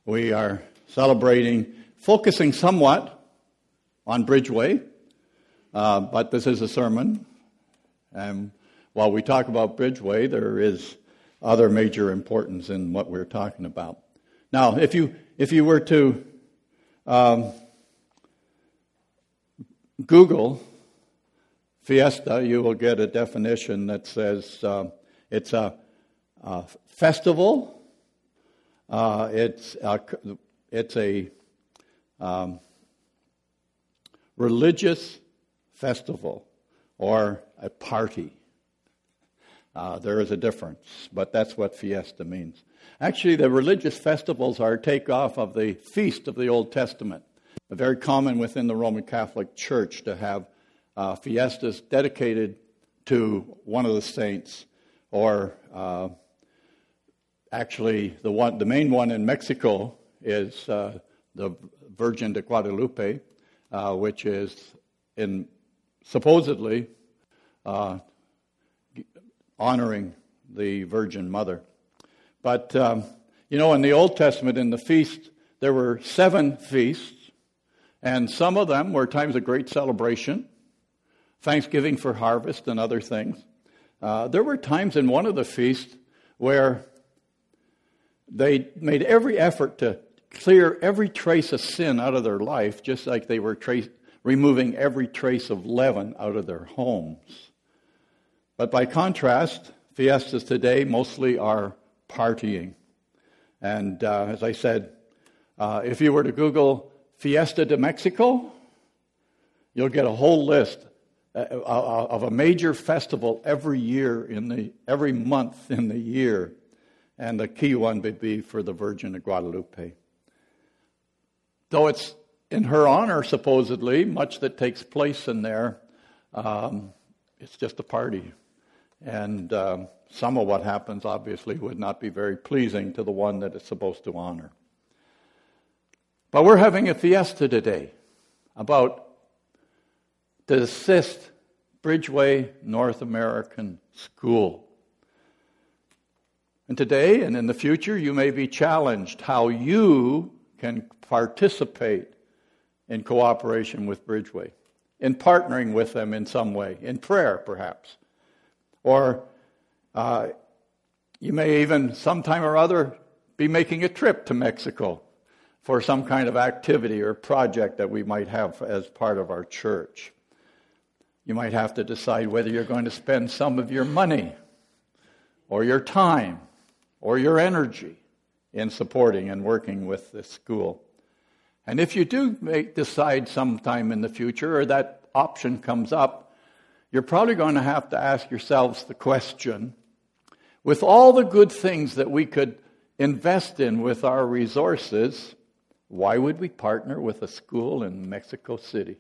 We are celebrating, focusing somewhat on Bridgeway, but this is a sermon. And while we talk about Bridgeway, there is other major importance in what we're talking about. Now, if you were to Google Fiesta, you will get a definition that says it's a festival. It's a religious festival or a party. There is a difference, but that's what fiesta means. Actually, the religious festivals are a takeoff of the feast of the Old Testament. Very common within the Roman Catholic Church to have fiestas dedicated to one of the saints, or actually the main one in Mexico is the Virgin de Guadalupe, which is supposedly honoring the Virgin Mother. But, in the Old Testament, in the feast, there were 7 feasts, and some of them were times of great celebration, Thanksgiving for harvest and other things. There were times in one of the feasts where they made every effort to clear every trace of sin out of their life, just like they were removing every trace of leaven out of their homes. But by contrast, fiestas today mostly are partying. And as I said, if you were to Google Fiesta de Mexico, you'll get a whole list of a major festival every month in the year. And the key one would be for the Virgin of Guadalupe. Though it's in her honor, supposedly, much that takes place in there, it's just a party. And some of what happens, obviously, would not be very pleasing to the one that it's supposed to honor. But we're having a fiesta today to assist Bridgeway North American School. And today and in the future, you may be challenged how you can participate in cooperation with Bridgeway, in partnering with them in some way, in prayer perhaps. Or you may even sometime or other be making a trip to Mexico for some kind of activity or project that we might have as part of our church. You might have to decide whether you're going to spend some of your money or your time or your energy in supporting and working with this school. And if you do decide sometime in the future, or that option comes up, you're probably going to have to ask yourselves the question, with all the good things that we could invest in with our resources, why would we partner with a school in Mexico City?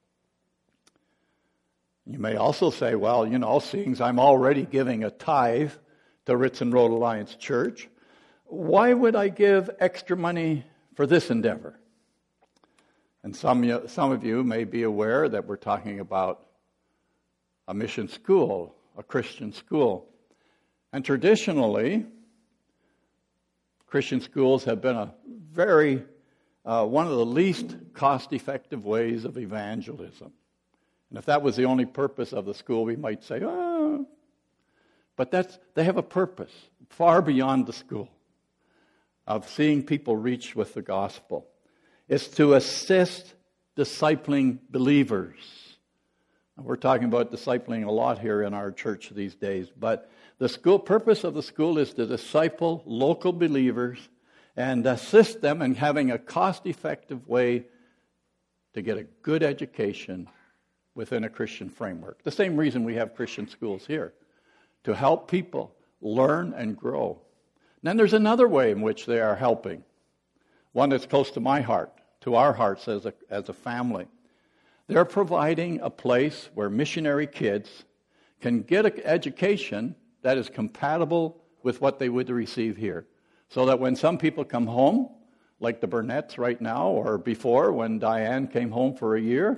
You may also say, well, seeing as I'm already giving a tithe to Ritz and Road Alliance Church, why would I give extra money for this endeavor? And some of you may be aware that we're talking about a mission school, a Christian school. And traditionally, Christian schools have been one of the least cost-effective ways of evangelism. And if that was the only purpose of the school, we might say, but they have a purpose far beyond the school of seeing people reached with the gospel. It's to assist discipling believers. We're talking about discipling a lot here in our church these days, but the purpose of the school is to disciple local believers and assist them in having a cost-effective way to get a good education within a Christian framework. The same reason we have Christian schools here, to help people learn and grow. And then there's another way in which they are helping, one that's close to my heart, to our hearts as a family. They're providing a place where missionary kids can get an education that is compatible with what they would receive here. So that when some people come home, like the Burnett's right now, or before when Diane came home for a year,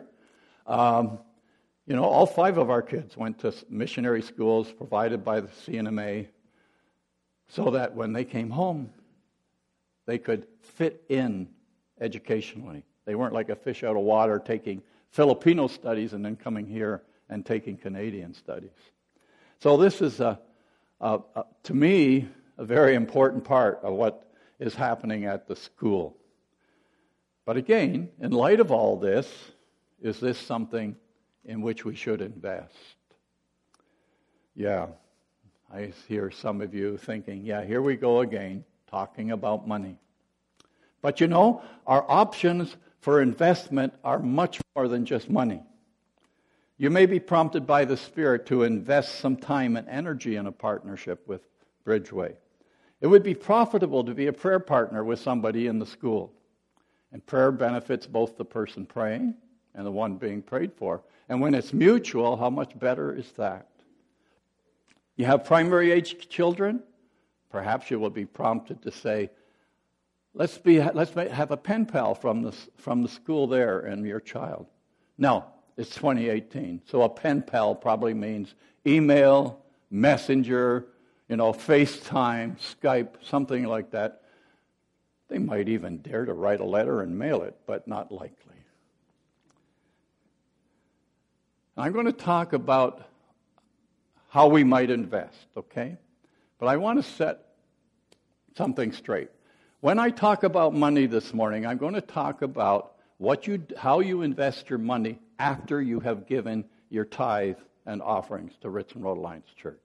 all 5 of our kids went to missionary schools provided by the CNMA, so that when they came home, They could fit in educationally. They weren't like a fish out of water taking Filipino studies and then coming here and taking Canadian studies. So this is, to me, a very important part of what is happening at the school. But again, in light of all this, is this something in which we should invest? Yeah, I hear some of you thinking, yeah, here we go again, talking about money. But you know, our options for investment are much more than just money. You may be prompted by the Spirit to invest some time and energy in a partnership with Bridgeway. It would be profitable to be a prayer partner with somebody in the school. And prayer benefits both the person praying and the one being prayed for. And when it's mutual, how much better is that? You have primary age children? Perhaps you will be prompted to say, let's have a pen pal from the school there and your child. No, it's 2018, so a pen pal probably means email, messenger, FaceTime, Skype, something like that. They might even dare to write a letter and mail it, but not likely. I'm going to talk about how we might invest, okay? But I want to set something straight. When I talk about money this morning, I'm going to talk about how you invest your money after you have given your tithe and offerings to Ritz and Road Alliance Church.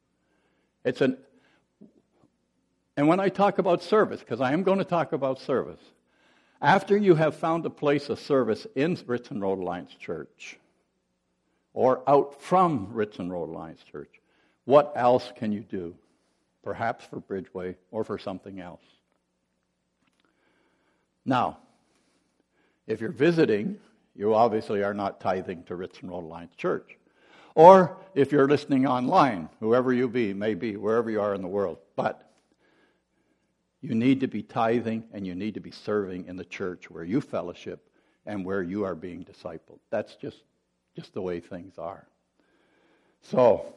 And when I talk about service, because I am going to talk about service, after you have found a place of service in Ritz and Road Alliance Church, or out from Ritz and Road Alliance Church, what else can you do? Perhaps for Bridgeway or for something else. Now, if you're visiting, you obviously are not tithing to Ritz and Road Alliance Church. Or if you're listening online, whoever you may be, wherever you are in the world. But you need to be tithing and you need to be serving in the church where you fellowship and where you are being discipled. That's just the way things are. So,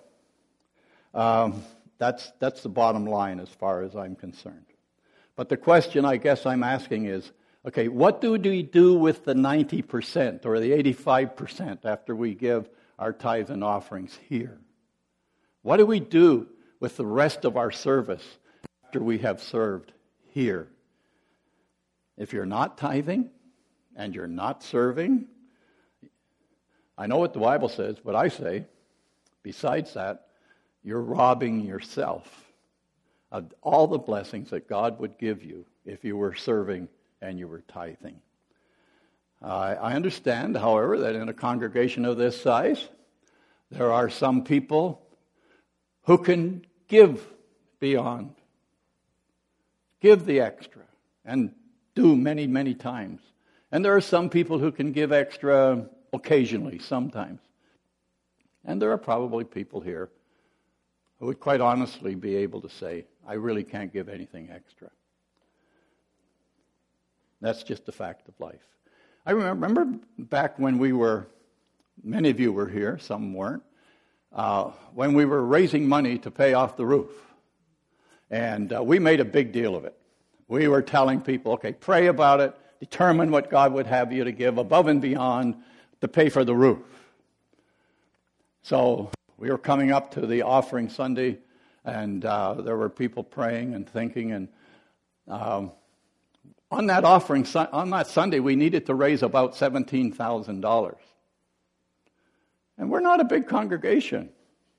that's the bottom line as far as I'm concerned. But the question I guess I'm asking is, okay, what do we do with the 90% or the 85% after we give our tithe and offerings here? What do we do with the rest of our service after we have served here? If you're not tithing and you're not serving, I know what the Bible says, but I say, besides that, you're robbing yourself of all the blessings that God would give you if you were serving and you were tithing. I understand, however, that in a congregation of this size, there are some people who can give beyond, give the extra, and do many, many times. And there are some people who can give extra occasionally, sometimes. And there are probably people here who would quite honestly be able to say, I really can't give anything extra. That's just a fact of life. I remember back when many of you were here, some weren't, when we were raising money to pay off the roof. And we made a big deal of it. We were telling people, okay, pray about it, determine what God would have you to give above and beyond to pay for the roof. So we were coming up to the offering Sunday, and there were people praying and thinking, and on that Sunday, we needed to raise about $17,000. And we're not a big congregation.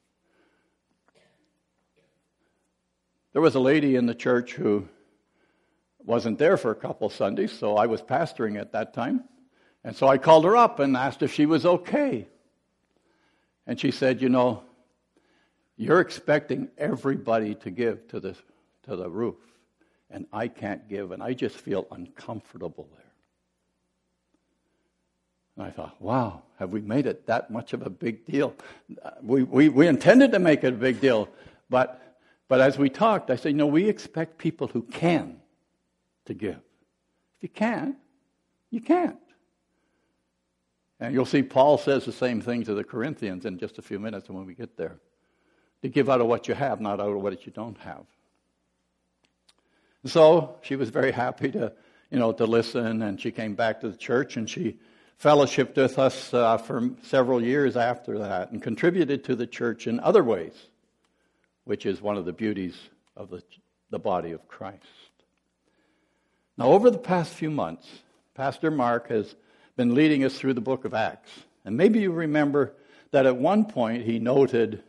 There was a lady in the church who wasn't there for a couple Sundays, so I was pastoring at that time. And so I called her up and asked if she was okay. And she said, you're expecting everybody to give to the roof. And I can't give, and I just feel uncomfortable there. And I thought, wow, have we made it that much of a big deal? We intended to make it a big deal, but as we talked, I said, we expect people who can to give. If you can't, you can't. And you'll see Paul says the same thing to the Corinthians in just a few minutes when we get there. To give out of what you have, not out of what you don't have. So she was very happy to listen, and she came back to the church, and she fellowshiped with us for several years after that and contributed to the church in other ways, which is one of the beauties of the body of Christ. Now, over the past few months, Pastor Mark has been leading us through the book of Acts. And maybe you remember that at one point he noted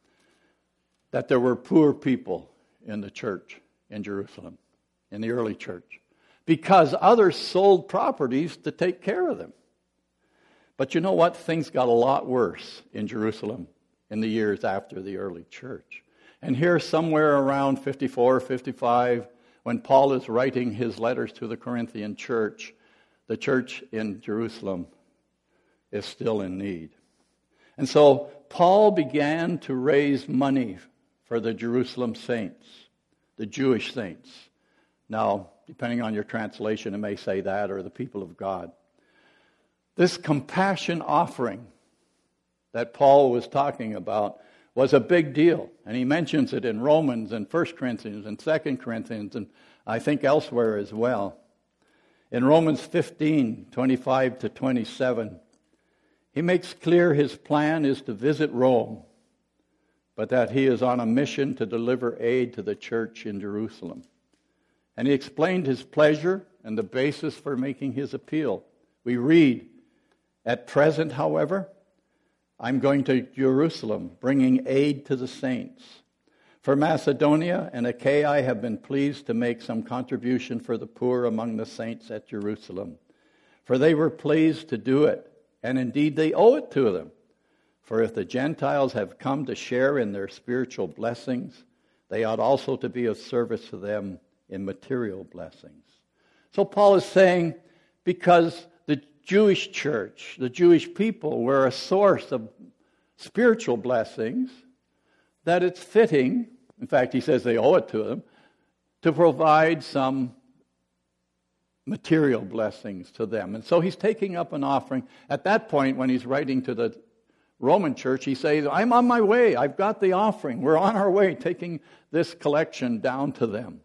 that there were poor people in the church in Jerusalem, in the early church, because others sold properties to take care of them. But you know what? Things got a lot worse in Jerusalem in the years after the early church. And here, somewhere around 54, 55, when Paul is writing his letters to the Corinthian church, the church in Jerusalem is still in need. And so Paul began to raise money for the Jerusalem saints, the Jewish saints. Now, depending on your translation, it may say that, or the people of God. This compassion offering that Paul was talking about was a big deal. And he mentions it in Romans and 1 Corinthians and 2 Corinthians, and I think elsewhere as well. In Romans 15, 25 to 27, he makes clear his plan is to visit Rome, but that he is on a mission to deliver aid to the church in Jerusalem. And he explained his pleasure and the basis for making his appeal. We read, "At present, however, I'm going to Jerusalem, bringing aid to the saints. For Macedonia and Achaia have been pleased to make some contribution for the poor among the saints at Jerusalem. For they were pleased to do it, and indeed they owe it to them. For if the Gentiles have come to share in their spiritual blessings, they ought also to be of service to them in material blessings." So Paul is saying, because the Jewish church, the Jewish people, were a source of spiritual blessings, that it's fitting, in fact, he says they owe it to them, to provide some material blessings to them. And so he's taking up an offering. At that point, when he's writing to the Roman church, he says, "I'm on my way. I've got the offering. We're on our way, taking this collection down to them."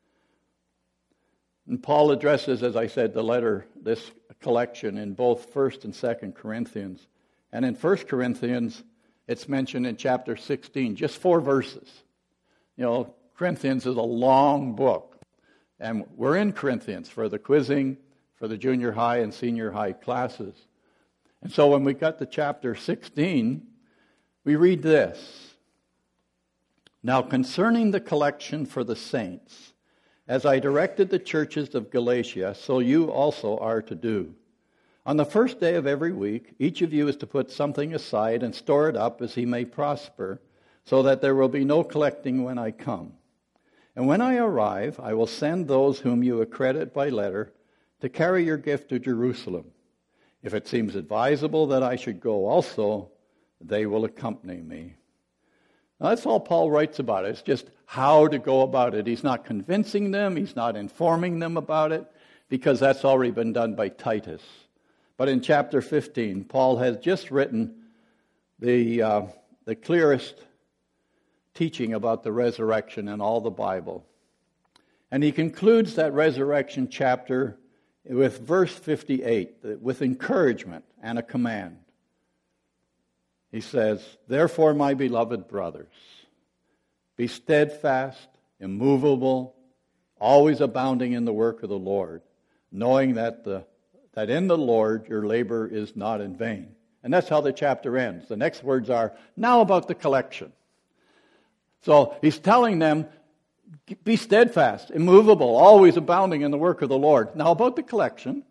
And Paul addresses, as I said, this collection in both 1 and 2 Corinthians. And in 1 Corinthians, it's mentioned in chapter 16, just 4 verses. Corinthians is a long book. And we're in Corinthians for the quizzing, for the junior high and senior high classes. And so when we got to chapter 16, we read this. "Now concerning the collection for the saints, as I directed the churches of Galatia, so you also are to do. On the first day of every week, each of you is to put something aside and store it up as he may prosper, so that there will be no collecting when I come. And when I arrive, I will send those whom you accredit by letter to carry your gift to Jerusalem. If it seems advisable that I should go also, they will accompany me." Now, that's all Paul writes about. It's just how to go about it. He's not convincing them. He's not informing them about it, because that's already been done by Titus. But in chapter 15, Paul has just written the clearest teaching about the resurrection in all the Bible. And he concludes that resurrection chapter with verse 58, with encouragement and a command. He says, "Therefore, my beloved brothers, be steadfast, immovable, always abounding in the work of the Lord, knowing that in the Lord your labor is not in vain." And that's how the chapter ends. The next words are, now about the collection. So he's telling them, be steadfast, immovable, always abounding in the work of the Lord. Now about the collection,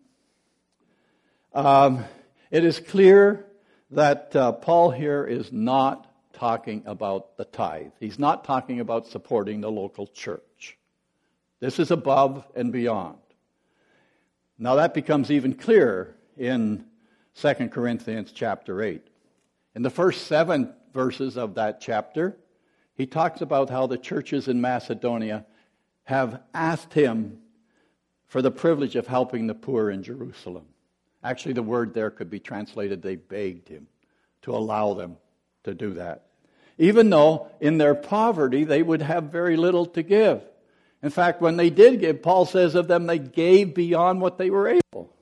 it is clear that Paul here is not talking about the tithe. He's not talking about supporting the local church. This is above and beyond. Now that becomes even clearer in 2 Corinthians chapter 8. In the first 7 verses of that chapter, he talks about how the churches in Macedonia have asked him for the privilege of helping the poor in Jerusalem. Actually, the word there could be translated, they begged him to allow them to do that. Even though in their poverty they would have very little to give. In fact, when they did give, Paul says of them, they gave beyond what they were able.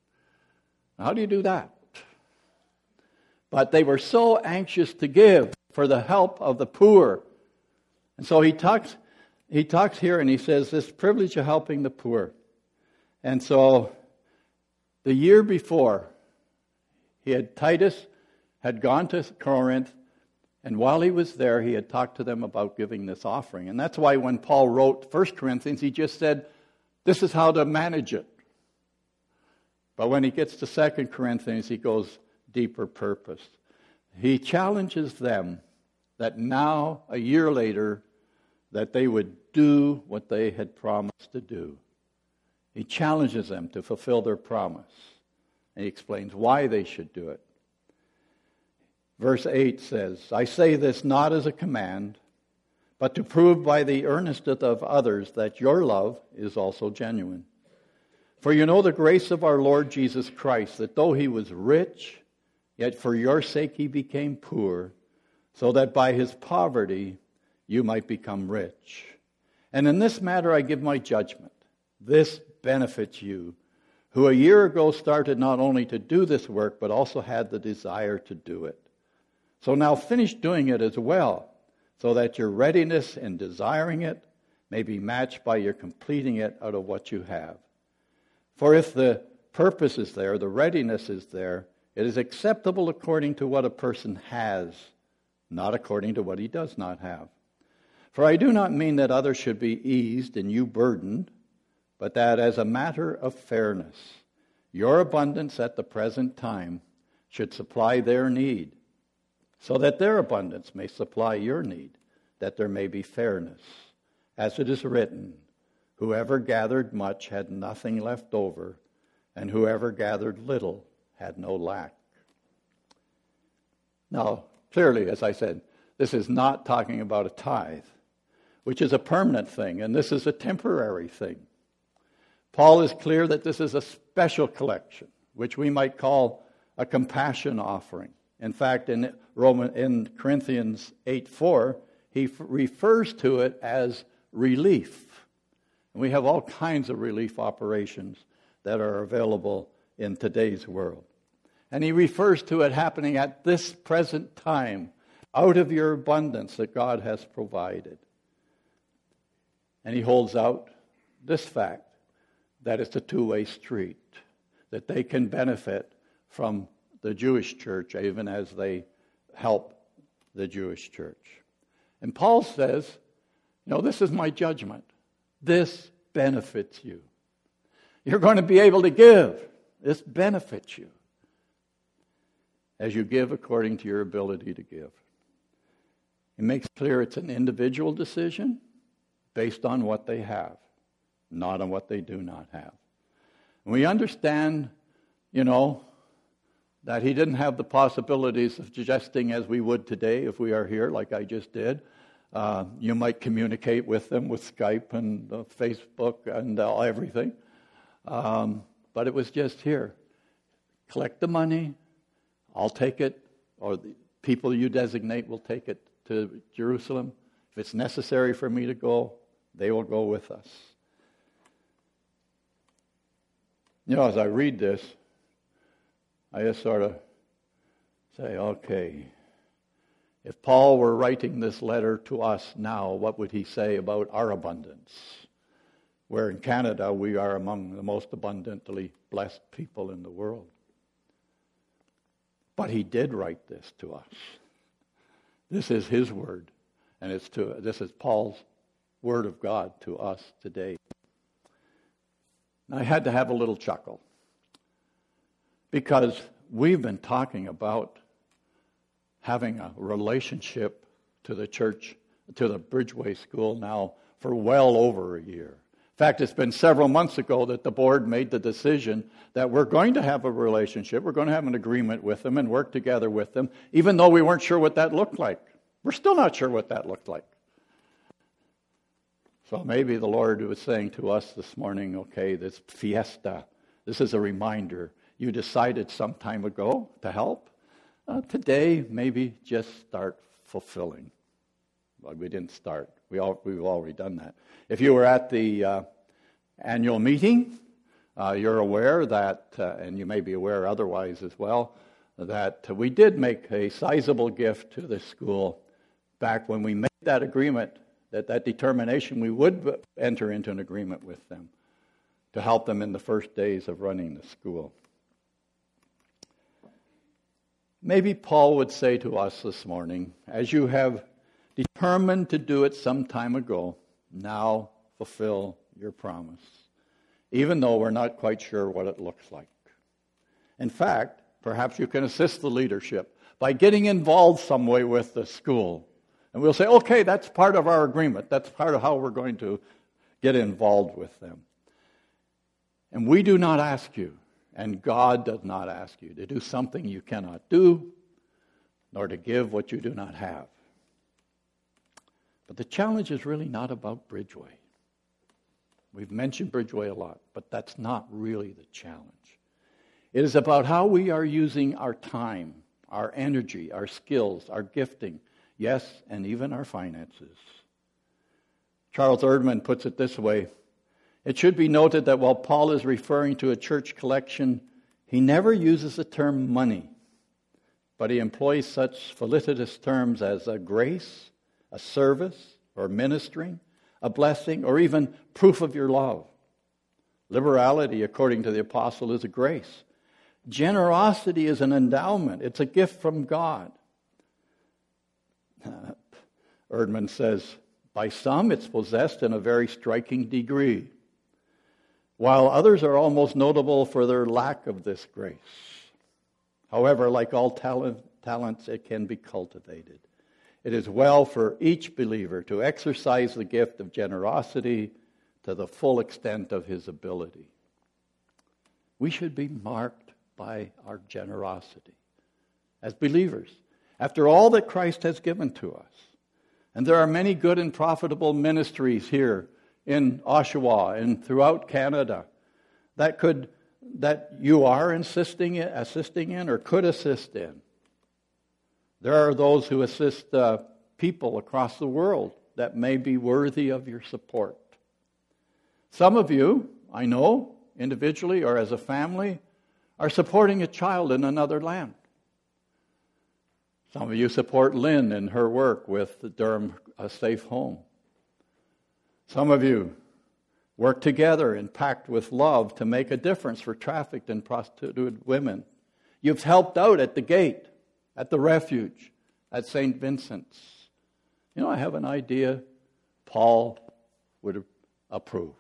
How do you do that? But they were so anxious to give for the help of the poor. And so he talks here and he says this privilege of helping the poor. And so the year before, Titus had gone to Corinth, and while he was there, he had talked to them about giving this offering. And that's why when Paul wrote 1 Corinthians, he just said, this is how to manage it. But when he gets to 2 Corinthians, he goes deeper purpose. He challenges them that now, a year later, that they would do what they had promised to do. He challenges them to fulfill their promise. And he explains why they should do it. Verse 8 says, I say this not as a command, but to prove by the earnestness of others that your love is also genuine. For you know the grace of our Lord Jesus Christ, that though he was rich, yet for your sake he became poor, so that by his poverty you might become rich. And in this matter I give my judgment. This benefits you, who a year ago started not only to do this work, but also had the desire to do it. So now finish doing it as well, so that your readiness in desiring it may be matched by your completing it out of what you have. For if the purpose is there, the readiness is there, it is acceptable according to what a person has, not according to what he does not have. For I do not mean that others should be eased and you burdened, but that as a matter of fairness, your abundance at the present time should supply their need, so that their abundance may supply your need, that there may be fairness. As it is written, whoever gathered much had nothing left over, and whoever gathered little had no lack. Now, clearly, as I said, this is not talking about a tithe, which is a permanent thing, and this is a temporary thing. Paul is clear that this is a special collection, which we might call a compassion offering. In fact, in Corinthians 8:4, he refers to it as relief. And we have all kinds of relief operations that are available in today's world. And he refers to it happening at this present time, out of your abundance that God has provided. And he holds out this fact, that it's a two-way street, that they can benefit from the Jewish church even as they help the Jewish church. And Paul says, this is my judgment. This benefits you. You're going to be able to give. This benefits you as you give according to your ability to give. It makes clear it's an individual decision based on what they have, not on what they do not have. And we understand, that he didn't have the possibilities of suggesting as we would today if we are here, like I just did. You might communicate with them with Skype and Facebook and everything. But it was just here. Collect the money. I'll take it, or the people you designate will take it to Jerusalem. If it's necessary for me to go, they will go with us. As I read this, I just sort of say, okay, if Paul were writing this letter to us now, what would he say about our abundance? Where in Canada, we are among the most abundantly blessed people in the world. But he did write this to us. This is his word, and this is Paul's word of God to us today. I had to have a little chuckle, because we've been talking about having a relationship to the church, to the Bridgeway School now for well over a year. In fact, it's been several months ago that the board made the decision that we're going to have a relationship, we're going to have an agreement with them and work together with them, even though we weren't sure what that looked like. We're still not sure what that looked like. So maybe the Lord was saying to us this morning, okay, this fiesta, this is a reminder. You decided some time ago to help. Today, maybe just start fulfilling Well, we didn't start. We've already done that. If you were at the annual meeting, you're aware that, and you may be aware otherwise as well, that we did make a sizable gift to the school back when we made that agreement, that determination we would enter into an agreement with them to help them in the first days of running the school. Maybe Paul would say to us this morning, as you have determined to do it some time ago, now fulfill your promise, even though we're not quite sure what it looks like. In fact, perhaps you can assist the leadership by getting involved some way with the school. And we'll say, okay, that's part of our agreement. That's part of how we're going to get involved with them. And we do not ask you, and God does not ask you to do something you cannot do, nor to give what you do not have. But the challenge is really not about Bridgeway. We've mentioned Bridgeway a lot, but that's not really the challenge. It is about how we are using our time, our energy, our skills, our gifting, yes, and even our finances. Charles Erdman puts it this way: it should be noted that while Paul is referring to a church collection, he never uses the term money, but he employs such felicitous terms as a grace, a service, or ministering, a blessing, or even proof of your love. Liberality, according to the apostle, is a grace. Generosity is an endowment. It's a gift from God. Erdman says, by some it's possessed in a very striking degree, while others are almost notable for their lack of this grace. However, like all talents, it can be cultivated. It is well for each believer to exercise the gift of generosity to the full extent of his ability. We should be marked by our generosity as believers, after all that Christ has given to us. And there are many good and profitable ministries here in Oshawa and throughout Canada that you are assisting in or could assist in. There are those who assist people across the world that may be worthy of your support. Some of you, I know, individually or as a family, are supporting a child in another land. Some of you support Lynn in her work with the Durham Safe Home. Some of you work together and packed with love to make a difference for trafficked and prostituted women. You've helped out at the gate, at the refuge, at St. Vincent's. You know, I have an idea Paul would approve.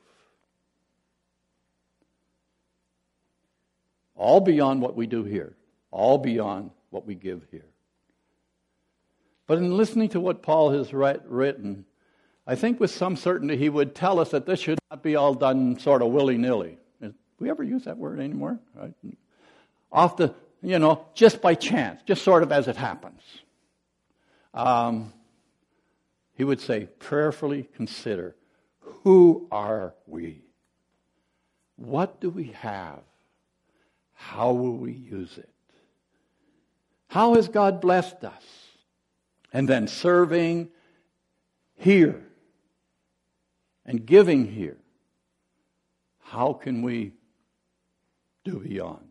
All beyond what we do here. All beyond what we give here. But in listening to what Paul has written, I think with some certainty he would tell us that this should not be all done sort of willy-nilly. Do we ever use that word anymore? Right? Just by chance, just sort of as it happens. He would say, prayerfully consider, who are we? What do we have? How will we use it? How has God blessed us? And then serving here and giving here. How can we do beyond?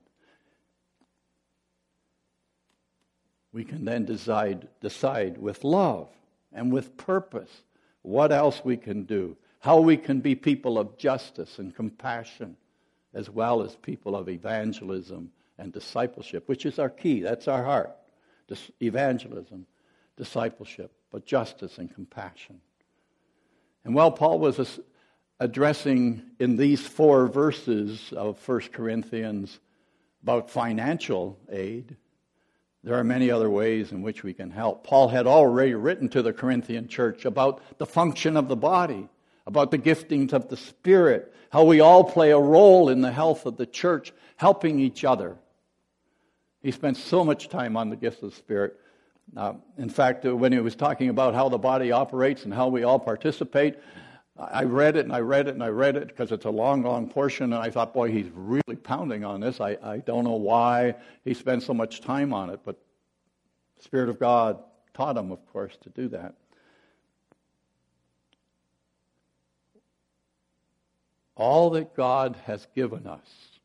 We can then decide with love and with purpose what else we can do, how we can be people of justice and compassion, as well as people of evangelism and discipleship, which is our key. That's our heart. Evangelism, discipleship, but justice and compassion. And while Paul was addressing in these 4 verses of 1 Corinthians about financial aid, there are many other ways in which we can help. Paul had already written to the Corinthian church about the function of the body, about the giftings of the Spirit, how we all play a role in the health of the church, helping each other. He spent so much time on the gifts of the Spirit. In fact, when he was talking about how the body operates and how we all participate, I read it because it's a long, long portion, and I thought, boy, he's really pounding on this. I don't know why he spent so much time on it, but the Spirit of God taught him, of course, to do that. All that God has given us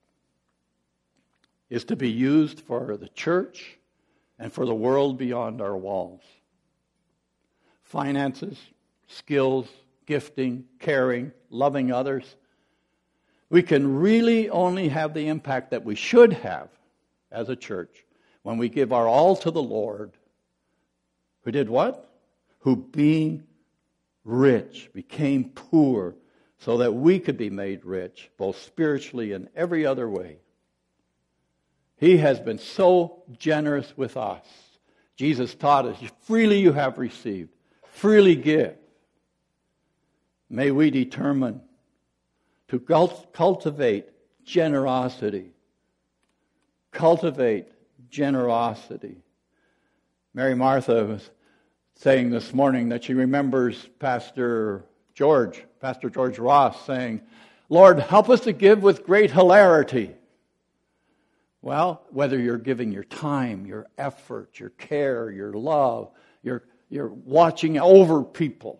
is to be used for the church and for the world beyond our walls. Finances, skills, gifting, caring, loving others. We can really only have the impact that we should have as a church when we give our all to the Lord, who did what? Who being rich became poor so that we could be made rich, both spiritually and every other way. He has been so generous with us. Jesus taught us, freely you have received, freely give. May we determine to cultivate generosity. Cultivate generosity. Mary Martha was saying this morning that she remembers Pastor George Ross saying, Lord, help us to give with great hilarity. Well, whether you're giving your time, your effort, your care, your love, you're watching over people,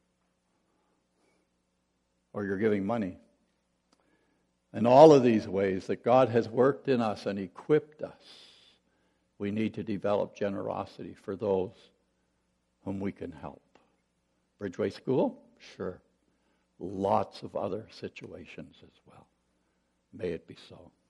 or you're giving money. In all of these ways that God has worked in us and equipped us, we need to develop generosity for those whom we can help. Bridgeway School? Sure. Lots of other situations as well. May it be so.